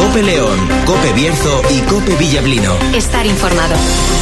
COPE León, COPE Bierzo y COPE Villablino. Estar informado.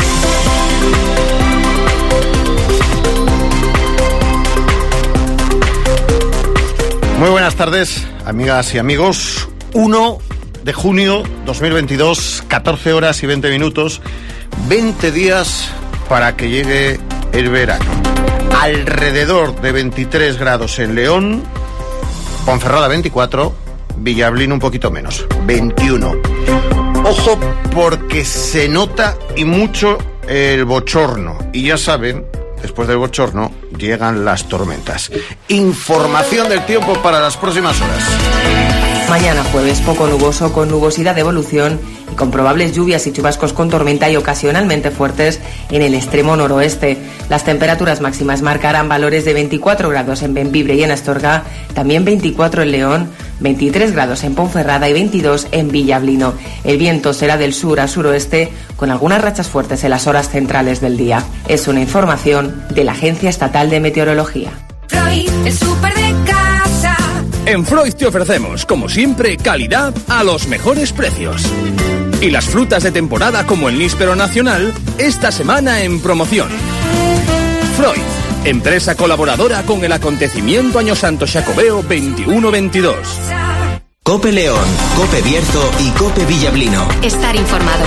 Muy buenas tardes, amigas y amigos. 1 de junio 2022, 14 horas y 20 minutos, 20 días para que llegue el verano. Alrededor de 23 grados en León, Ponferrada 24, Villablino un poquito menos, 21. Ojo, porque se nota y mucho el bochorno. Y ya saben, después del bochorno llegan las tormentas. Información del tiempo para las próximas horas. Mañana jueves, poco nuboso, con nubosidad de evolución y con probables lluvias y chubascos con tormenta y ocasionalmente fuertes en el extremo noroeste. Las temperaturas máximas marcarán valores de 24 grados en Bembibre y en Astorga, también 24 en León, 23 grados en Ponferrada y 22 en Villablino. El viento será del sur a suroeste, con algunas rachas fuertes en las horas centrales del día. Es una información de la Agencia Estatal de Meteorología. Freud, el súper de casa. En Freud te ofrecemos, como siempre, calidad a los mejores precios. Y las frutas de temporada como el níspero nacional, esta semana en promoción. Freud, empresa colaboradora con el acontecimiento Año Santo Xacobeo 21-22. COPE León, COPE Bierzo y COPE Villablino. Estar informado.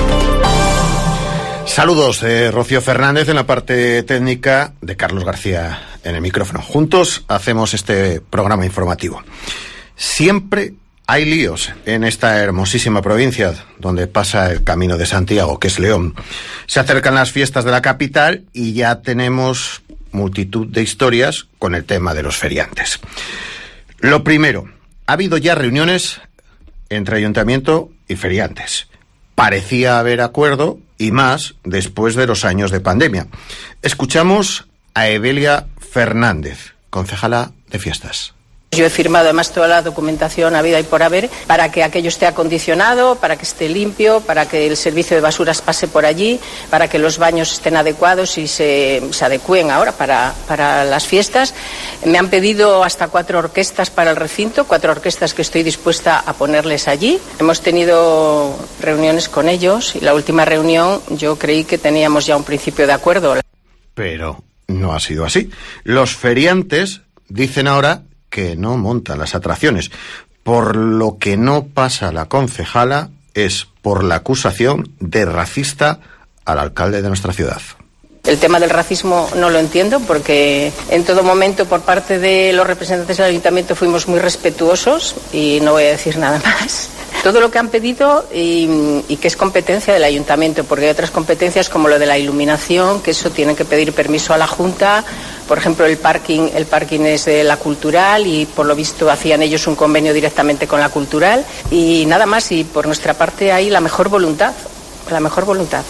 Saludos de Rocío Fernández en la parte técnica, de Carlos García en el micrófono. Juntos hacemos este programa informativo. Siempre hay líos en esta hermosísima provincia donde pasa el Camino de Santiago, que es León. Se acercan las fiestas de la capital y ya tenemos multitud de historias con el tema de los feriantes. Lo primero, ha habido ya reuniones entre ayuntamiento y feriantes. Parecía haber acuerdo y más después de los años de pandemia. Escuchamos a Evelia Fernández, concejala de fiestas. Yo he firmado además toda la documentación habida y por haber para que aquello esté acondicionado, para que esté limpio, para que el servicio de basuras pase por allí, para que los baños estén adecuados y se adecúen ahora para las fiestas. Me han pedido hasta 4 orquestas para el recinto, 4 orquestas que estoy dispuesta a ponerles allí. Hemos tenido reuniones con ellos y la última reunión yo creí que teníamos ya un principio de acuerdo. Pero no ha sido así. Los feriantes dicen ahora que no montan las atracciones. Por lo que no pasa la concejala es por la acusación de racista al alcalde de nuestra ciudad. El tema del racismo no lo entiendo porque en todo momento por parte de los representantes del ayuntamiento fuimos muy respetuosos y no voy a decir nada más. Todo lo que han pedido y que es competencia del ayuntamiento, porque hay otras competencias como lo de la iluminación, que eso tienen que pedir permiso a la Junta. Por ejemplo, el parking es de la Cultural y por lo visto hacían ellos un convenio directamente con la Cultural. Y nada más, y por nuestra parte hay la mejor voluntad, la mejor voluntad.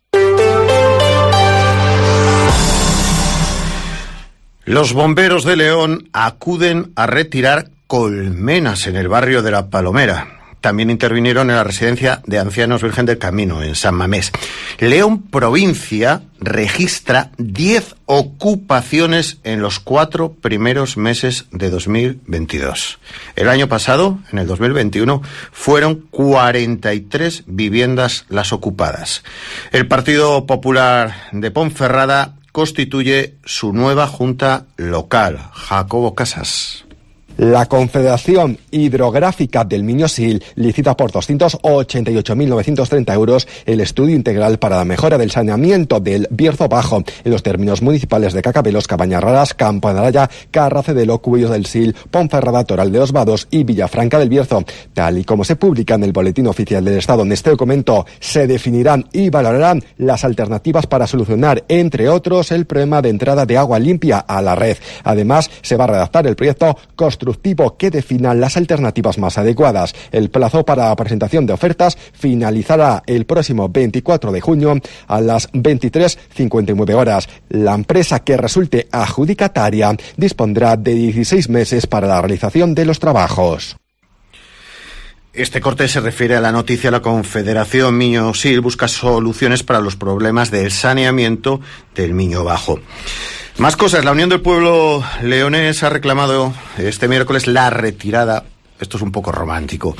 Los bomberos de León acuden a retirar colmenas en el barrio de La Palomera. También intervinieron en la residencia de ancianos Virgen del Camino, en San Mamés. León provincia registra 10 ocupaciones en los 4 primeros meses de 2022. El año pasado, en el 2021, fueron 43 viviendas las ocupadas. El Partido Popular de Ponferrada constituye su nueva junta local. Jacobo Casas. La Confederación Hidrográfica del Miño-Sil licita por 288.930 euros el estudio integral para la mejora del saneamiento del Bierzo Bajo en los términos municipales de Cacabelos, Cabañas Raras, Campo de Araya, Carracedelo, Cubillos del Sil, Ponferrada, Toral de los Vados y Villafranca del Bierzo. Tal y como se publica en el Boletín Oficial del Estado, en este documento se definirán y valorarán las alternativas para solucionar, entre otros, el problema de entrada de agua limpia a la red. Además, se va a redactar el proyecto constructivo que defina las alternativas más adecuadas. El plazo para la presentación de ofertas finalizará el próximo 24 de junio a las 23:59 horas. La empresa que resulte adjudicataria dispondrá de 16 meses para la realización de los trabajos. Este corte se refiere a la noticia. La Confederación Miño-Sil busca soluciones para los problemas del saneamiento del Miño Bajo. Más cosas. La Unión del Pueblo Leonés ha reclamado este miércoles la retirada esto es un poco romántico.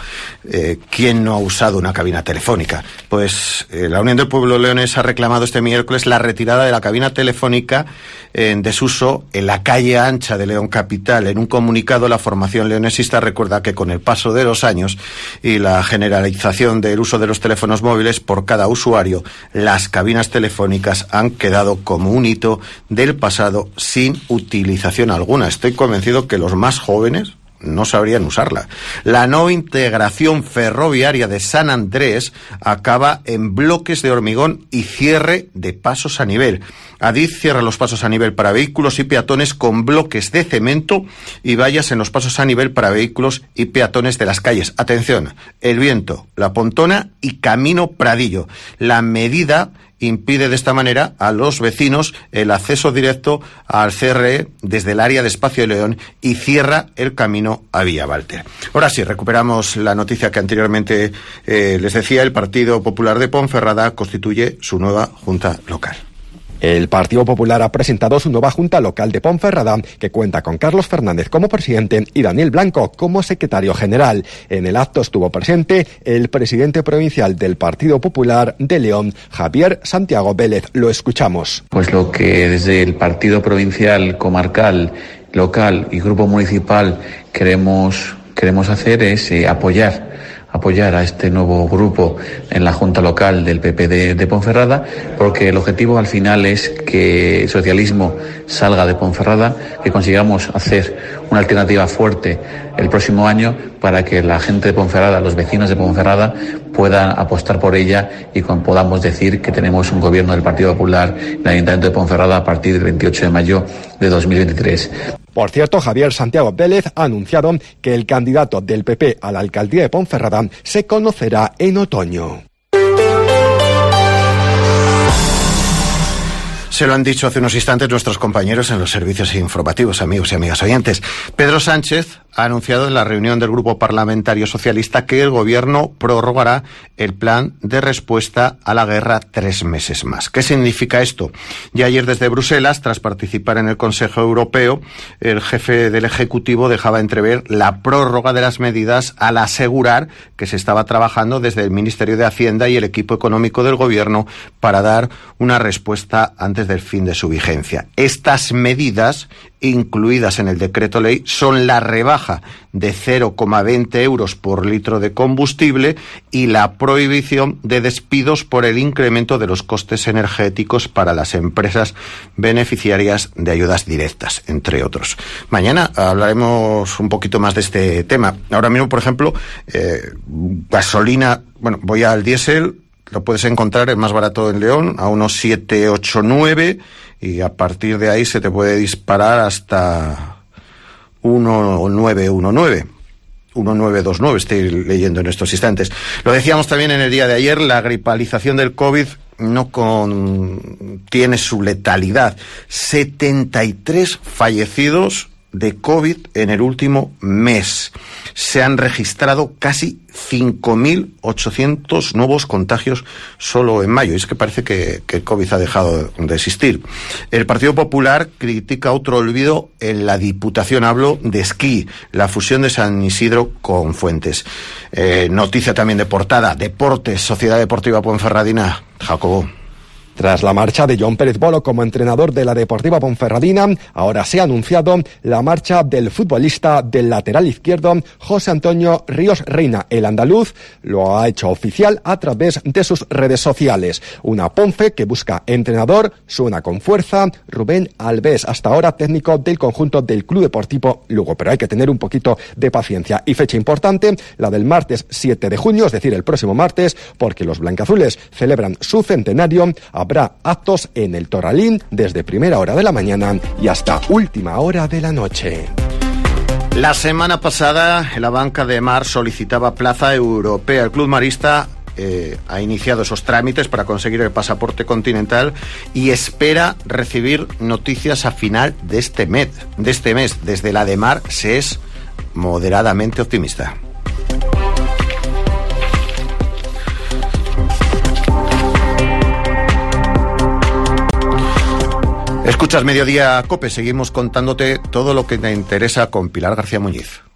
¿Quién no ha usado una cabina telefónica? Pues la Unión del Pueblo leonés ha reclamado este miércoles la retirada de la cabina telefónica en desuso en la calle ancha de León Capital. En un comunicado, la formación leonesista recuerda que con el paso de los años y la generalización del uso de los teléfonos móviles por cada usuario, las cabinas telefónicas han quedado como un hito del pasado sin utilización alguna. Estoy convencido que los más jóvenes no sabrían usarla. La no integración ferroviaria de San Andrés acaba en bloques de hormigón y cierre de pasos a nivel. Adif cierra los pasos a nivel para vehículos y peatones con bloques de cemento y vallas en los pasos a nivel para vehículos y peatones de las calles. Atención, El Viento, La Pontona y Camino Pradillo. La medida impide de esta manera a los vecinos el acceso directo al CRE desde el área de Espacio de León y cierra el camino a Villa Walter. Ahora sí, recuperamos la noticia que anteriormente les decía. El Partido Popular de Ponferrada constituye su nueva Junta Local. El Partido Popular ha presentado su nueva Junta Local de Ponferrada, que cuenta con Carlos Fernández como presidente y Daniel Blanco como secretario general. En el acto estuvo presente el presidente provincial del Partido Popular de León, Javier Santiago Vélez. Lo escuchamos. Pues lo que desde el Partido Provincial, Comarcal, Local y Grupo Municipal queremos hacer es apoyar a este nuevo grupo en la Junta Local del PP de Ponferrada, porque el objetivo al final es que el socialismo salga de Ponferrada, que consigamos hacer una alternativa fuerte el próximo año para que la gente de Ponferrada, los vecinos de Ponferrada, puedan apostar por ella y podamos decir que tenemos un gobierno del Partido Popular en el Ayuntamiento de Ponferrada a partir del 28 de mayo de 2023. Por cierto, Javier Santiago Vélez ha anunciado que el candidato del PP a la alcaldía de Ponferrada se conocerá en otoño. Se lo han dicho hace unos instantes nuestros compañeros en los servicios informativos, amigos y amigas oyentes. Pedro Sánchez ha anunciado en la reunión del Grupo Parlamentario Socialista que el Gobierno prorrogará el plan de respuesta a la guerra 3 meses más. ¿Qué significa esto? Ya ayer desde Bruselas, tras participar en el Consejo Europeo, el jefe del Ejecutivo dejaba entrever la prórroga de las medidas al asegurar que se estaba trabajando desde el Ministerio de Hacienda y el equipo económico del Gobierno para dar una respuesta antes del fin de su vigencia. Estas medidas, incluidas en el decreto ley, son la rebaja de 0,20 euros por litro de combustible y la prohibición de despidos por el incremento de los costes energéticos para las empresas beneficiarias de ayudas directas, entre otros. Mañana hablaremos un poquito más de este tema. Ahora mismo, por ejemplo, gasolina, voy al diésel. Lo puedes encontrar el más barato en León, a unos 7,89, y a partir de ahí se te puede disparar hasta 1,919. 1929, estoy leyendo en estos instantes. Lo decíamos también en el día de ayer, la gripalización del COVID no tiene su letalidad. 73 fallecidos de COVID en el último mes. Se han registrado casi 5.800 nuevos contagios solo en mayo. Y es que parece que el COVID ha dejado de existir. El Partido Popular critica otro olvido en la Diputación. Hablo de esquí, la fusión de San Isidro con Fuentes. Noticia también de portada. Deportes, Sociedad Deportiva Ponferradina. Jacobo. Tras la marcha de John Pérez Bolo como entrenador de la Deportiva Ponferradina, ahora se ha anunciado la marcha del futbolista del lateral izquierdo José Antonio Ríos Reina. El andaluz lo ha hecho oficial a través de sus redes sociales. Una Ponfe que busca entrenador, suena con fuerza. Rubén Alves, hasta ahora técnico del conjunto del Club Deportivo Lugo, pero hay que tener un poquito de paciencia. Y fecha importante, la del martes 7 de junio, es decir, el próximo martes, porque los blancazules celebran su centenario. Habrá actos en el Torralín desde primera hora de la mañana y hasta última hora de la noche. La semana pasada, la banca de mar solicitaba plaza europea. El club marista ha iniciado esos trámites para conseguir el pasaporte continental y espera recibir noticias a final de este mes. Desde la de mar se es moderadamente optimista. Escuchas Mediodía COPE, seguimos contándote todo lo que te interesa con Pilar García Muñiz.